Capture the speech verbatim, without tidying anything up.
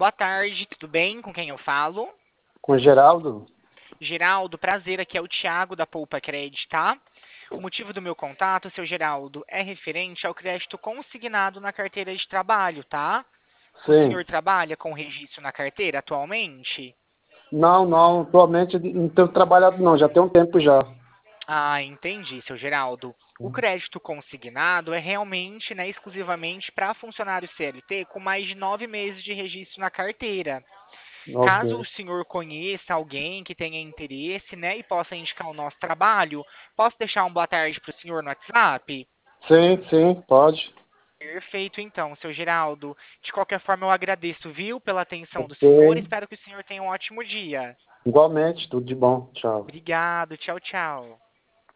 boa tarde, tudo bem? Com quem eu falo? Com o Geraldo? Geraldo, prazer, aqui é o Thiago da Poupa Credit, tá? O motivo do meu contato, seu Geraldo, é referente ao crédito consignado na carteira de trabalho, tá? O Sim. senhor trabalha com registro na carteira atualmente? Não, não, atualmente não tenho trabalhado não, já tem um tempo já. Ah, entendi, seu Geraldo. O crédito consignado é realmente, né, exclusivamente para funcionário C L T com mais de nove meses de registro na carteira. Ok. Caso o senhor conheça alguém que tenha interesse, né, e possa indicar o nosso trabalho, posso deixar um boa tarde para o senhor no WhatsApp? Sim, sim, pode. Perfeito, então, seu Geraldo. De qualquer forma, eu agradeço, viu, pela atenção do Ok. senhor. Espero que o senhor tenha um ótimo dia. Igualmente, tudo de bom. Tchau. Obrigado, tchau, tchau.